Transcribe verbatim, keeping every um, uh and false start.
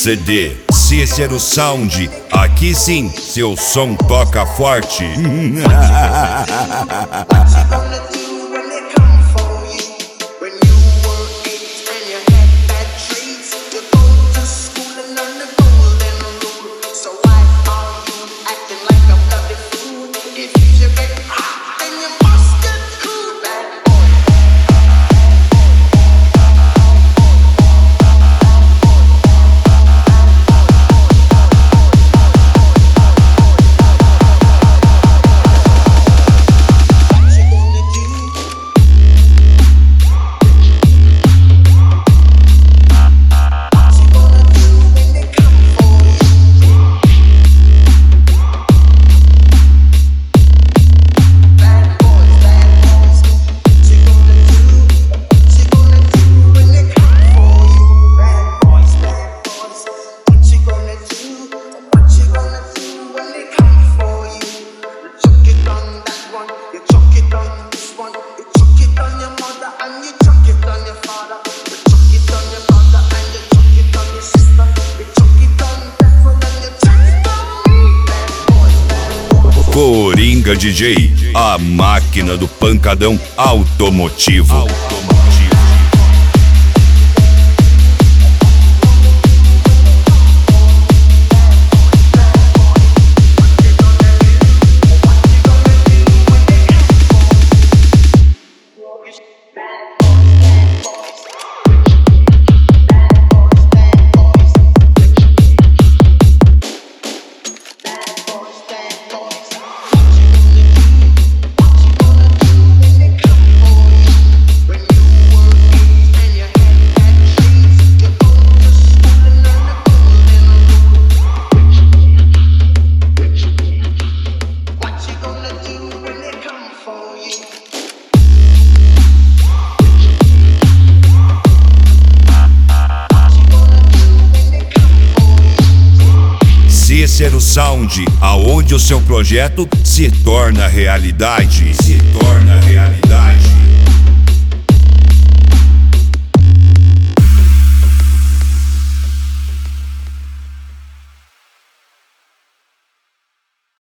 C D Cícero Sound, aqui sim, seu som toca forte. Coringa D J, a máquina do pancadão automotivo. Cícero Sound, aonde o seu projeto se torna realidade. Se torna realidade.